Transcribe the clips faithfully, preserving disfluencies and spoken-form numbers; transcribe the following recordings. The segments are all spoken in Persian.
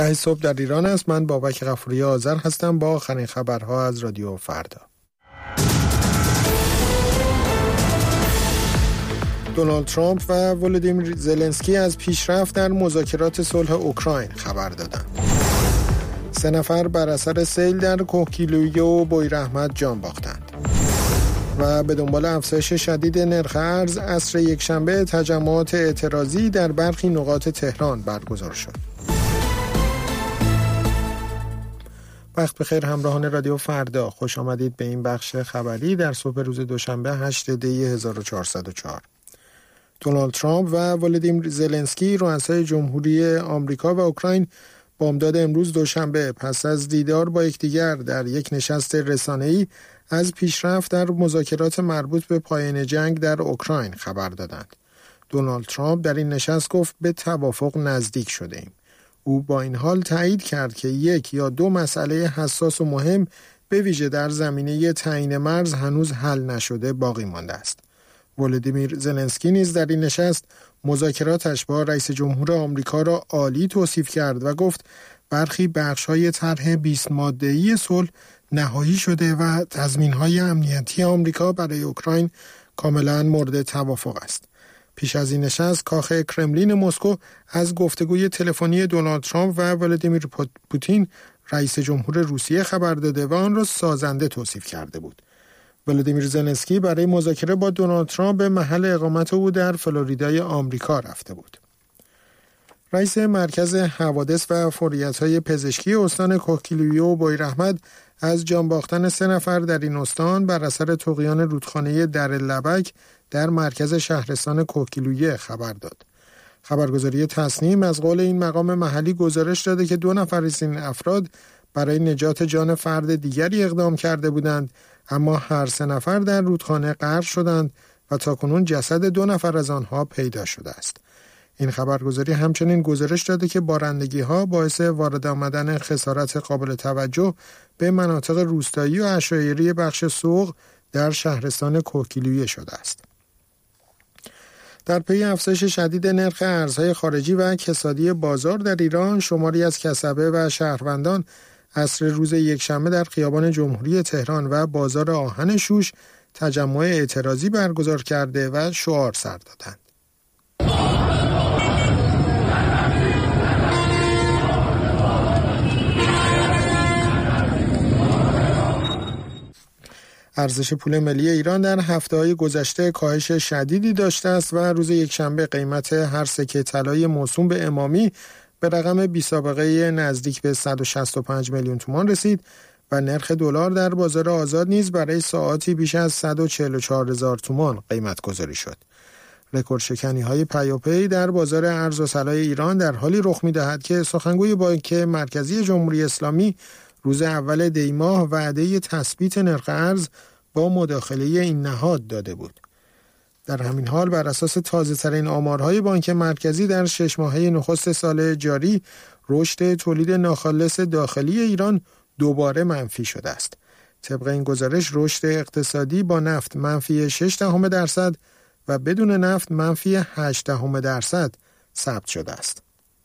ده صبح در ایران است. من بابک غفوری آذر هستم با آخرین خبرها از رادیو فردا. دونالد ترامپ و ولودیمیر زلنسکی از پیشرفت در مذاکرات صلح اوکراین خبر دادند. سه نفر بر اثر سیل در کوهگیلویه و بویراحمد جان باختند. و به دنبال افزایش شدید نرخ ارز عصر یکشنبه تجمعات اعتراضی در برخی نقاط تهران برگزار شد. وقت بخیر همراهان رادیو فردا، خوش آمدید به این بخش خبری در صبح روز دوشنبه هشتم دی هزار و چهارصد و چهار. دونالد ترامپ و ولودیمیر زلنسکی رؤسای جمهوری آمریکا و اوکراین بامداد امروز دوشنبه پس از دیدار با یکدیگر در یک نشست رسانه‌ای از پیشرفت در مذاکرات مربوط به پایان جنگ در اوکراین خبر دادند. دونالد ترامپ در این نشست گفت به توافق نزدیک شده ایم. او با این حال تایید کرد که یک یا دو مسئله حساس و مهم به ویژه در زمینه تعیین مرز هنوز حل نشده باقی مانده است. ولودیمیر زلنسکی نیز در این نشست مذاکراتش با رئیس جمهور آمریکا را عالی توصیف کرد و گفت برخی بخش‌های طرح بیست ماده‌ای صلح نهایی شده و تضمین‌های امنیتی آمریکا برای اوکراین کاملاً مورد توافق است. پیش از این نشست کاخ کرملین مسکو از گفتگوی تلفنی دونالد ترامپ و ولادیمیر پوتین رئیس جمهور روسیه خبر داده و آن را سازنده توصیف کرده بود. ولودیمیر زلنسکی برای مذاکره با دونالد ترامپ به محل اقامت او در فلوریدای آمریکا رفته بود. رئیس مرکز حوادث و فوریت‌های پزشکی استان کوهگیلویه و بویراحمد از جان باختن سه نفر در این استان بر اثر طغیان رودخانه در لبک در مرکز شهرستان کوهگیلویه خبر داد. خبرگزاری تصنیم از قول این مقام محلی گزارش داده که دو نفر از این افراد برای نجات جان فرد دیگری اقدام کرده بودند، اما هر سه نفر در رودخانه غرق شدند و تاکنون جسد دو نفر از آنها پیدا شده است. این خبرگزاری همچنین گزارش داده که بارندگی‌ها باعث وارد آمدن خسارات قابل توجه به مناطق روستایی و عشایری بخش سوق در شهرستان کوهگیلویه شده است. در پی افزایش شدید نرخ ارزهای خارجی و کسادی بازار در ایران، شماری از کسبه و شهروندان عصر روز یکشنبه در خیابان جمهوری تهران و بازار آهن شوش تجمع اعتراضی برگزار کرده و شعار سر دادند. ارزش پول ملی ایران در هفته‌های گذشته کاهش شدیدی داشته است و روز یکشنبه قیمت هر سکه طلای موسوم به امامی به رقم بی‌سابقه نزدیک به صد و شصت و پنج میلیون تومان رسید و نرخ دلار در بازار آزاد نیز برای ساعاتی بیش از صد و چهل و چهار هزار تومان قیمت گذاری شد. رکورد شکنی‌های پیاپی در بازار ارز و طلای ایران در حالی رخ می‌دهد که سخنگوی بانک مرکزی جمهوری اسلامی روز اول دی ماه وعده تثبیت نرخ ارز با مداخله این نهاد داده بود. در همین حال بر اساس تازه‌ترین آمارهای بانک مرکزی در شش ماهه نخست سال جاری، رشد تولید ناخالص داخلی ایران دوباره منفی شده است. طبق این گزارش رشد اقتصادی با نفت منفی شش دهم درصد و بدون نفت منفی هشت دهم درصد ثبت شده است.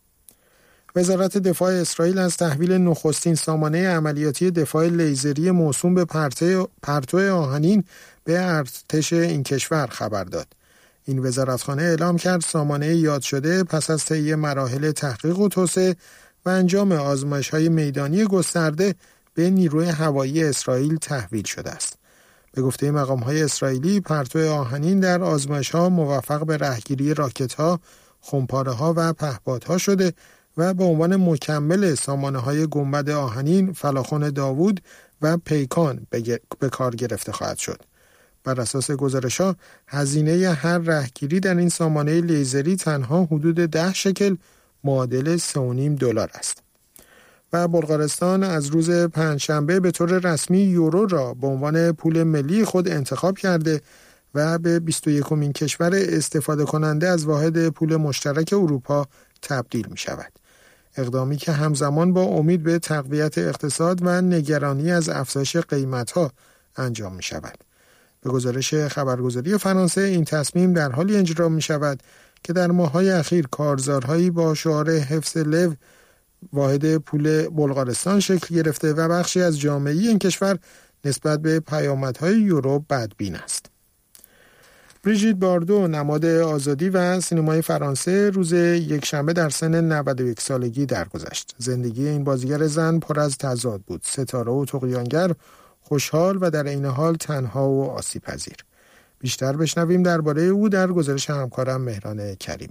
وزارت دفاع اسرائیل از تحویل نخستین سامانه عملیاتی دفاع لیزری موسوم به پرتو آهنین به ارتش این کشور خبر داد. این وزارتخانه اعلام کرد سامانه یاد شده پس از طی مراحل تحقیق و توسعه و انجام آزمایش‌های میدانی گسترده به نیروی هوایی اسرائیل تحویل شده است. به گفته مقام‌های اسرائیلی، پرتو آهنین در آزمایش‌ها موفق به رهگیری راکت‌ها، خمپاره‌ها و پهپادها شده و به عنوان مکمل سامانه‌های گنبد آهنین، فلاخن داوود و پیکان به کار گرفته خواهد شد. بر اساس گزارش‌ها، هزینه هر رهگیری در این سامانه لیزری تنها حدود ده شکل معادل سه و نیم دلار است. و بلغارستان از روز پنجشنبه به طور رسمی یورو را به عنوان پول ملی خود انتخاب کرده و به بیست و یکمین کشور استفاده کننده از واحد پول مشترک اروپا تبدیل می شود. اقدامی که همزمان با امید به تقویت اقتصاد و نگرانی از افزایش قیمت‌ها انجام می شود. به گزارش خبرگزاری فرانسه، این تصمیم در حالی اجرا می شود که در ماه‌های اخیر کارزارهایی با شعار حفظ لو واحد پول بلغارستان شکل گرفته و بخشی از جامعه این کشور نسبت به پیامدهای یورو بدبین است. بریژیت باردو، نماد آزادی و سینمای فرانسه، روز یکشنبه در سن نود و یک سالگی درگذشت. زندگی این بازیگر زن پر از تضاد بود، ستاره و طغیانگر، خوشحال و در عین حال تنها و آسیب‌پذیر. بیشتر بشنویم درباره او در گزارش همکارم مهران کریمی.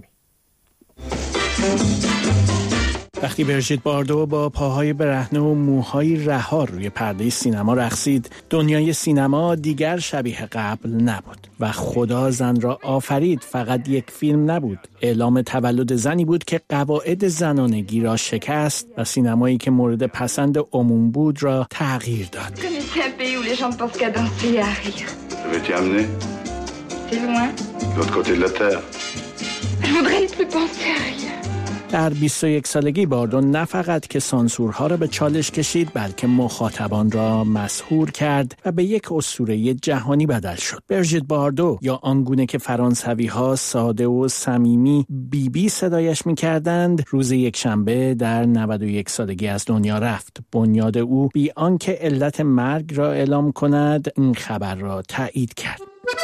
وقتی بریژیت باردو با پاهای برهنه و موهای رها روی پرده سینما رقصید، دنیای سینما دیگر شبیه قبل نبود و خدا زن را آفرید فقط یک فیلم نبود. اعلام تولد زنی بود که قواعد زنانگی را شکست و سینمایی که مورد پسند عموم بود را تغییر داد. در بیست و یک سالگی باردو نه فقط که سانسورها را به چالش کشید، بلکه مخاطبان را مسحور کرد و به یک اسطوره جهانی بدل شد. بریژیت باردو، یا آنگونه که فرانسوی‌ها ساده و صمیمی بی بی صدایش می‌کردند، روز یکشنبه در نود و یک سالگی از دنیا رفت. بنیاد او بی آنکه علت مرگ را اعلام کند، این خبر را تایید کرد.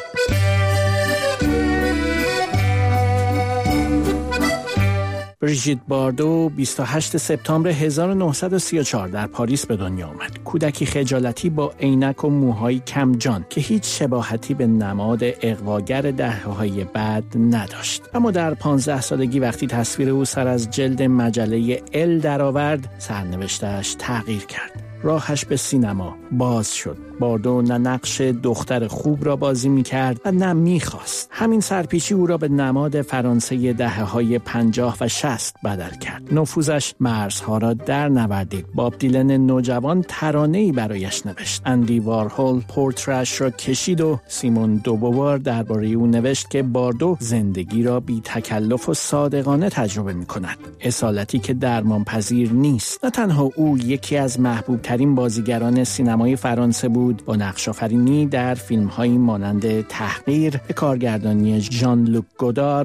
بریژیت باردو بیست و هشتم سپتامبر هزار و نهصد و سی و چهار در پاریس به دنیا آمد. کودکی خجالتی با عینک و موهای کمجان که هیچ شباهتی به نماد اغواگر دهه‌های بعد نداشت. اما در پانزده سالگی وقتی تصویر او سر از جلد مجله ال درآورد، سرنوشتش تغییر کرد. راهش به سینما باز شد. باردو نه نقش دختر خوب را بازی می‌کرد و نه می‌خواست. همین سرپیچی او را به نماد فرانسه دهه‌های پنجاه و شصت بدل کرد. نفوذش مرزها را در نوردید. باب دیلن نوجوان ترانه‌ای برایش نوشت. اندی وارهول پورترش را کشید و سیمون دوبوار درباره او نوشت که باردو زندگی را بی تکلف و صادقانه تجربه می‌کند. اصالتی که درمانپذیر نیست. نه تنها او یکی از محبوب ترین بازیگران سینمای فرانسه بود، با نقش‌آفرینی در فیلم‌هایی مانند تحقیر به کارگردانی ژان لوک گودار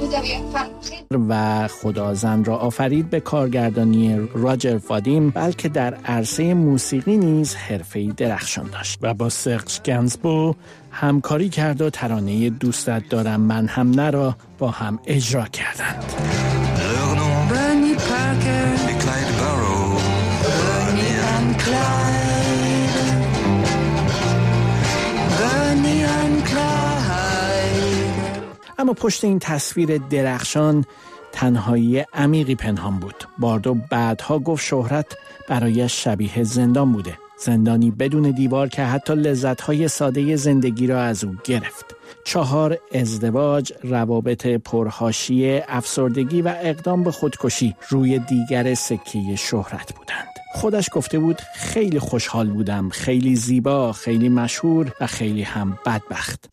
و خدا زن را آفرید به کارگردانی راجر وادیم، بلکه در عرصه موسیقی نیز حرفه‌ای درخشان داشت و با سرج گنزبو همکاری کرد و ترانه دوستت دارم من هم نه را با هم اجرا کردند. اما پشت این تصویر درخشان تنهایی عمیقی پنهان بود. باردو بعدها گفت شهرت برایش شبیه زندان بوده. زندانی بدون دیوار که حتی لذت‌های ساده زندگی را از او گرفت. چهار ازدواج، روابط پرحاشیه، افسردگی و اقدام به خودکشی روی دیگر سکه شهرت بودند. خودش گفته بود خیلی خوشحال بودم، خیلی زیبا، خیلی مشهور و خیلی هم بدبخت.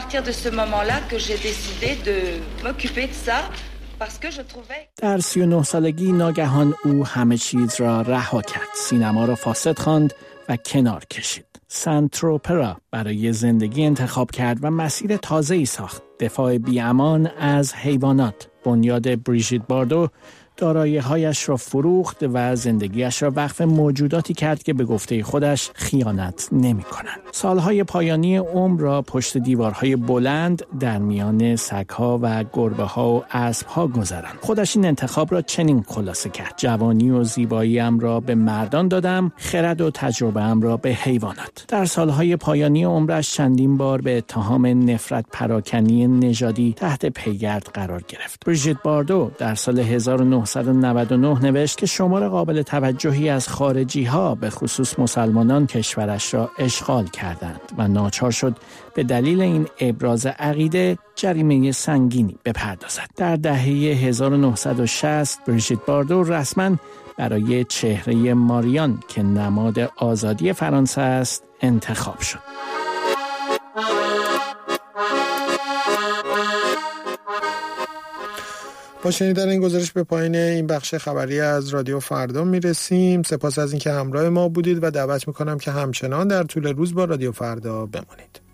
در سی و نه سالگی ناگهان او همه چیز را رها کرد. سینما را فاسد خواند و کنار کشید. سنت تروپه را برای زندگی انتخاب کرد و مسیر تازه‌ای ساخت. دفاع بی‌امان از حیوانات. بنیاد بریژیت باردو دارایی‌هایش را فروخت و زندگیش را وقف موجوداتی کرد که به گفته خودش خیانت نمی‌کنند. سالهای پایانی عمر را پشت دیوارهای بلند در میان سگ‌ها و گربه‌ها و اسب‌ها گذراند. خودش این انتخاب را چنین خلاصه کرد: جوانی و زیبایی‌ام را به مردان دادم، خرد و تجربه‌ام را به حیوانات. در سالهای پایانی عمرش چندین بار به اتهام نفرت پراکنی نژادی تحت پیگرد قرار گرفت. بریژیت باردو در سال هزار و نهصد و نود و نه نوشت که شمار قابل توجهی از خارجی‌ها به خصوص مسلمانان کشورش را اشغال کردند و ناچار شد به دلیل این ابراز عقیده جریمه سنگینی بپردازد. در دهه هزار و نهصد و شصت بریژیت باردو رسما برای چهره ماریان که نماد آزادی فرانسه است انتخاب شد. با شنیدن این گزارش به پایین این بخش خبری از رادیو فردا میرسیم. سپاس از اینکه همراه ما بودید و دعوت میکنم که همچنان در طول روز با رادیو فردا بمانید.